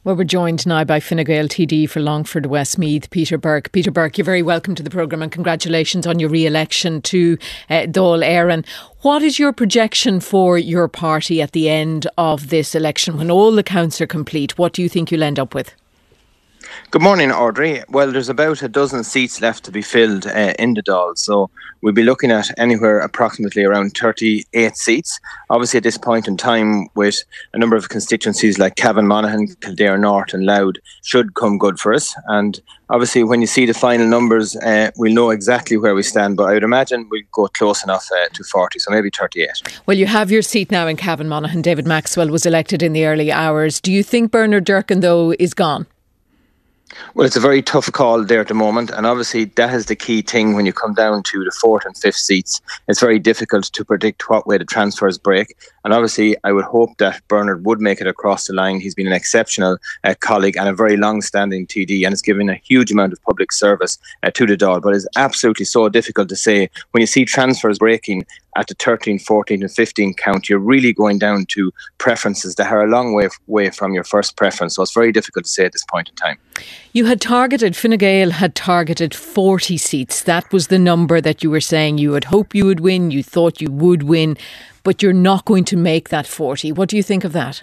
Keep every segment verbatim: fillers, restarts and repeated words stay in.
Well, we're joined now by Fine Gael T D for Longford Westmeath, Peter Burke. Peter Burke, you're very welcome to the programme and congratulations on your re-election to uh, Dáil Éireann. What is your projection for your party at the end of this election? When all the counts are complete, what do you think you'll end up with? Good morning, Audrey. Well, there's about a dozen seats left to be filled uh, in the Dáil, so we'll be looking at anywhere approximately around thirty-eight seats. Obviously, at this point in time, with a number of constituencies like Cavan, Monaghan, Kildare North and Louth should come good for us. And obviously, when you see the final numbers, uh, we'll know exactly where we stand. But I would imagine we'll go close enough uh, to forty, so maybe thirty-eight. Well, you have your seat now in Cavan, Monaghan. David Maxwell was elected in the early hours. Do you think Bernard Durkin, though, is gone? Well, it's a very tough call there at the moment, and obviously that is the key thing when you come down to the fourth and fifth seats. It's very difficult to predict what way the transfers break, and obviously I would hope that Bernard would make it across the line. He's been an exceptional uh, colleague and a very long-standing T D, and has given a huge amount of public service uh, to the Dáil, but it's absolutely so difficult to say. When you see transfers breaking at the thirteen, fourteen and fifteen count, you're really going down to preferences that are a long way away from your first preference. So it's very difficult to say at this point in time. You had targeted, Fine Gael had targeted forty seats. That was the number that you were saying you would hope you would win, you thought you would win, but you're not going to make that forty. What do you think of that?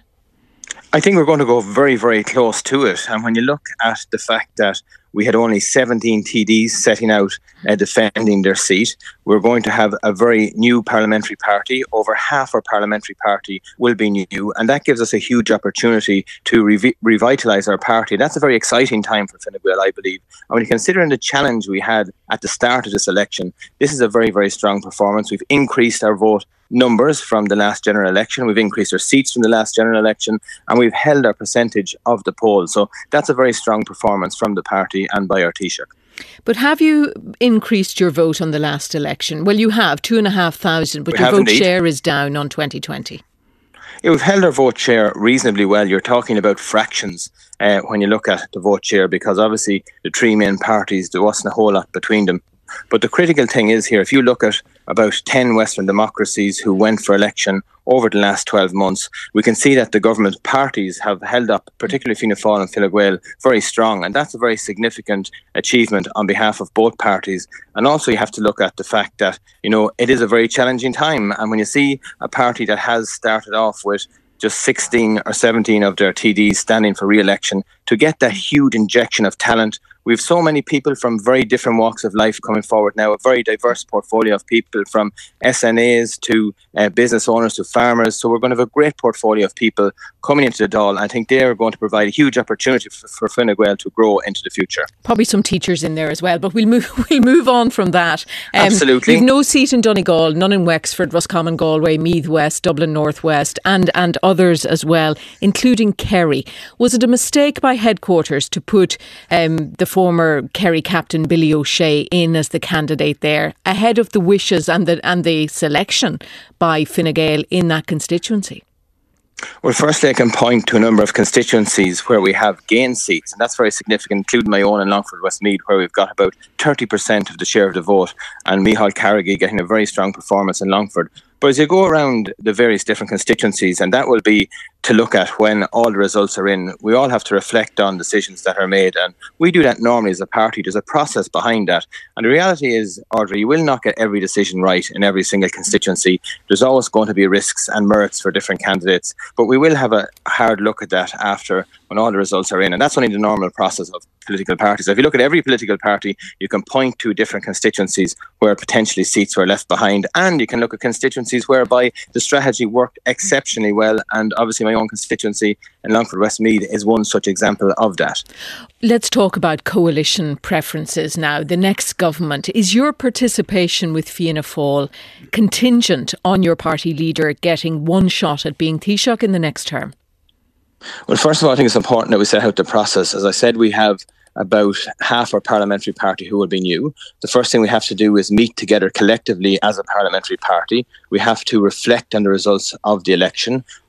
I think we're going to go very, very close to it. And when you look at the fact that we had only seventeen T Ds setting out uh, defending their seat, we're going to have a very new parliamentary party. Over half our parliamentary party will be new, and that gives us a huge opportunity to revi- revitalise our party. That's a very exciting time for Fine Gael, I believe. And when you consider the challenge we had at the start of this election, this is a very, very strong performance. We've increased our vote numbers from the last general election, we've increased our seats from the last general election, and we've held our percentage of the poll. So that's a very strong performance from the party and by our Taoiseach. But have you increased your vote on the last election? Well, you have, two and a half thousand, but we your vote indeed. share is down on twenty twenty. Yeah, we've held our vote share reasonably well. You're talking about fractions uh, when you look at the vote share, because obviously the three main parties, there wasn't a whole lot between them. But the critical thing is here, if you look at about ten Western democracies who went for election over the last twelve months, we can see that the government parties have held up, particularly Fianna Fáil and Fine Gael, very strong. And that's a very significant achievement on behalf of both parties. And also you have to look at the fact that, you know, it is a very challenging time. And when you see a party that has started off with just sixteen or seventeen of their T Ds standing for re-election, to get that huge injection of talent. We have so many people from very different walks of life coming forward now, a very diverse portfolio of people from S N As to uh, business owners to farmers. So we're going to have a great portfolio of people coming into the Dáil. I think they are going to provide a huge opportunity for, for Fine Gael to grow into the future. Probably some teachers in there as well, but we'll move we'll move on from that. Um, Absolutely. We've no seat in Donegal, none in Wexford, Roscommon, Galway, Meath West, Dublin North West and, and others as well, including Kerry. Was it a mistake by headquarters to put um, the former Kerry captain Billy O'Shea in as the candidate there ahead of the wishes and the and the selection by Fine Gael in that constituency? Well, firstly, I can point to a number of constituencies where we have gained seats, and that's very significant, including my own in Longford Westmeath, where we've got about thirty percent of the share of the vote, and Micheál Carrigy getting a very strong performance in Longford. But as you go around the various different constituencies, and that will be to look at when all the results are in, we all have to reflect on decisions that are made. And we do that normally as a party. There's a process behind that. And the reality is, Audrey, you will not get every decision right in every single constituency. There's always going to be risks and merits for different candidates. But we will have a hard look at that after when all the results are in. And that's only the normal process of political parties. If you look at every political party, you can point to different constituencies where potentially seats were left behind. And you can look at constituencies whereby the strategy worked exceptionally well. And obviously my own constituency in Longford Westmeath is one such example of that. Let's talk about coalition preferences now. The next government, is your participation with Fianna Fáil contingent on your party leader getting one shot at being Taoiseach in the next term? Well, first of all, I think it's important that we set out the process. As I said, we have about half our parliamentary party who will be new. The first thing we have to do is meet together collectively as a parliamentary party. We have to reflect on the results of the election.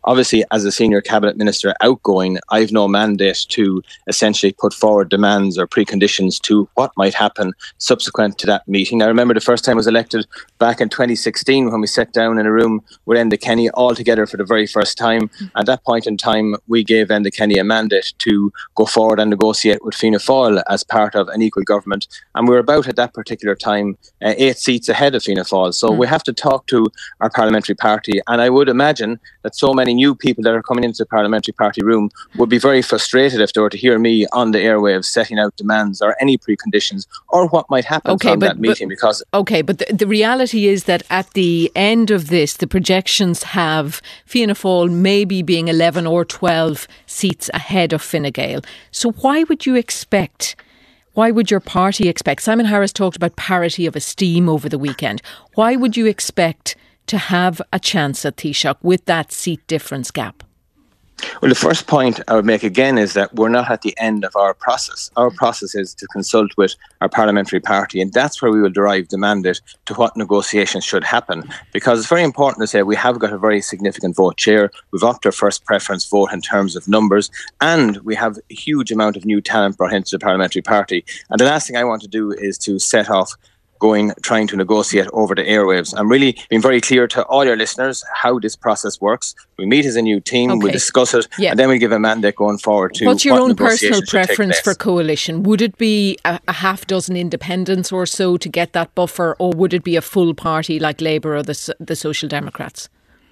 obviously, as a senior cabinet minister outgoing, I've no mandate to essentially put forward demands or preconditions to what might happen subsequent to that meeting. I remember the first time I was elected back in twenty sixteen when we sat down in a room with Enda Kenny all together for the very first time. At that point in time, we gave Enda Kenny a mandate to go forward and negotiate with Fianna Fáil as part of an equal government. And we were about at that particular time uh, eight seats ahead of Fianna Fáil. So mm. we have to talk to our parliamentary party. And I would imagine that so many new people that are coming into the parliamentary party room would be very frustrated if they were to hear me on the airwaves setting out demands or any preconditions or what might happen okay, from but, that meeting. But, because Okay, but the, the reality is that at the end of this, the projections have Fianna Fáil maybe being eleven or twelve seats ahead of Fine Gael. So why would you expect... Why would your party expect... Simon Harris talked about parity of esteem over the weekend. Why would you expect to have a chance at Taoiseach with that seat difference gap? Well, the first point I would make again is that we're not at the end of our process. Our process is to consult with our parliamentary party, and that's where we will derive the mandate to what negotiations should happen. Because it's very important to say we have got a very significant vote share. We've upped our first preference vote in terms of numbers, and we have a huge amount of new talent brought into the parliamentary party. And the last thing I want to do is to set off going, trying to negotiate over the airwaves. I'm really being very clear to all your listeners how this process works. We meet as a new team, okay. we discuss it, yeah. and then we give a mandate going forward to What's your what own personal preference for coalition? Would it be a, a half dozen independents or so to get that buffer, or would it be a full party like Labour or the, the Social Democrats?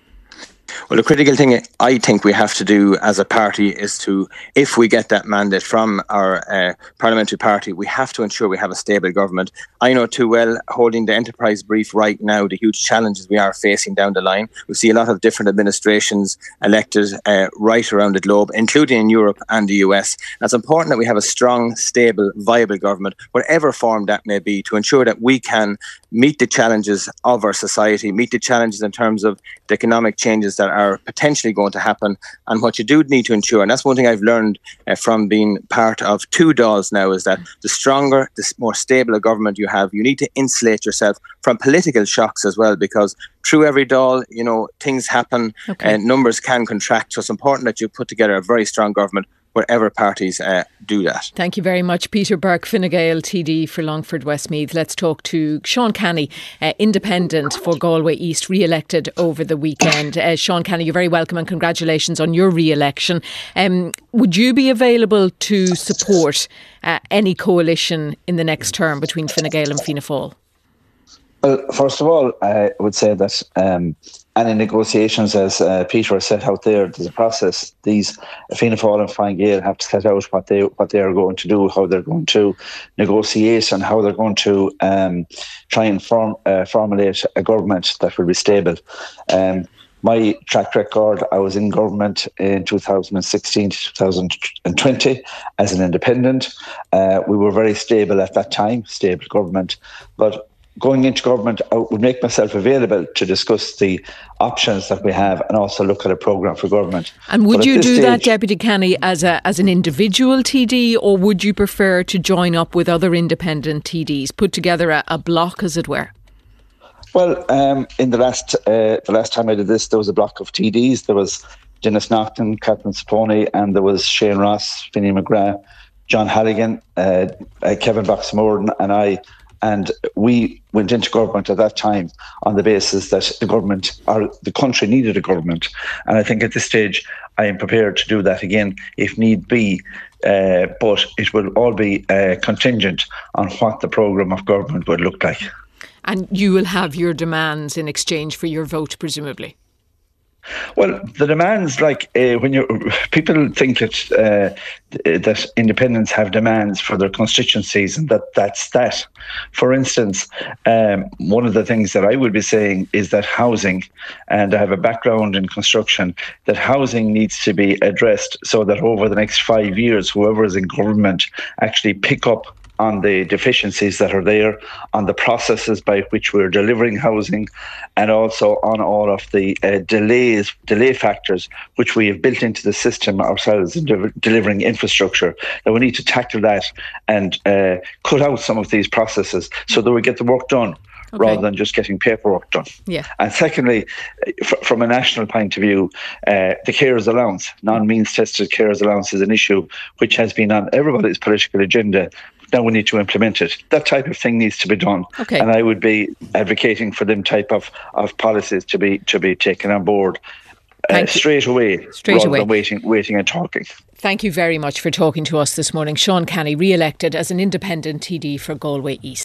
Well, the critical thing I think we have to do as a party is to, if we get that mandate from our uh, parliamentary party, we have to ensure we have a stable government. I know too well, holding the enterprise brief right now, the huge challenges we are facing down the line. We see a lot of different administrations elected uh, right around the globe, including in Europe and the U S. And it's important that we have a strong, stable, viable government, whatever form that may be, to ensure that we can meet the challenges of our society, meet the challenges in terms of the economic changes that are potentially going to happen. And what you do need to ensure, and that's one thing I've learned uh, from being part of two D A Ls now, is that the stronger, the more stable a government you have, you need to insulate yourself from political shocks as well, because through every D A L, you know, things happen okay. and numbers can contract. So it's important that you put together a very strong government wherever parties uh, do that. Thank you very much, Peter Burke, Fine Gael T D for Longford Westmeath. Let's talk to Sean Canny, uh, independent for Galway East, re-elected over the weekend. Uh, Sean Canny, you're very welcome and congratulations on your re-election. Um, would you be available to support uh, any coalition in the next term between Fine Gael and Fianna Fáil? Well, first of all, I would say that um, any negotiations, as uh, Peter has set out there, there's a process. These Fianna Fáil and Fine Gael have to set out what they what they are going to do, how they're going to negotiate, and how they're going to um, try and form uh, formulate a government that will be stable. Um, my track record, I was in government in two thousand sixteen to two thousand twenty as an independent. Uh, we were very stable at that time, stable government, but going into government, I would make myself available to discuss the options that we have and also look at a programme for government. And would you do stage, that, Deputy Canny, as a as an individual T D, or would you prefer to join up with other independent T Ds, put together a, a block, as it were? Well, um, in the last uh, the last time I did this, there was a block of T Ds. There was Dennis Naughton, Catherine Saponi, and there was Shane Ross, Finney McGrath, John Halligan, uh, uh, Kevin Boxmorden, and I. And we went into government at that time on the basis that the government, or the country needed a government. And I think at this stage, I am prepared to do that again if need be. Uh, but it will all be uh, contingent on what the programme of government would look like. And you will have your demands in exchange for your vote, presumably? Well, the demands, like uh, when you people think that uh, that independents have demands for their constituencies, and that that's that. For instance, um, one of the things that I would be saying is that housing, and I have a background in construction, that housing needs to be addressed so that over the next five years, whoever is in government actually pick up on the deficiencies that are there, on the processes by which we're delivering housing, and also on all of the uh, delays, delay factors which we have built into the system ourselves in de- delivering infrastructure. That we need to tackle that and uh, cut out some of these processes so that we get the work done. okay. rather than just getting paperwork done. Yeah. And secondly, f- from a national point of view, uh, the carers allowance, non-means tested carers allowance, is an issue which has been on everybody's political agenda. Now we need to implement it. That type of thing needs to be done. Okay. And I would be advocating for them type of, of policies to be to be taken on board uh, straight away, straight rather away. than waiting, waiting and talking. Thank you very much for talking to us this morning. Sean Canny, re-elected as an independent T D for Galway East.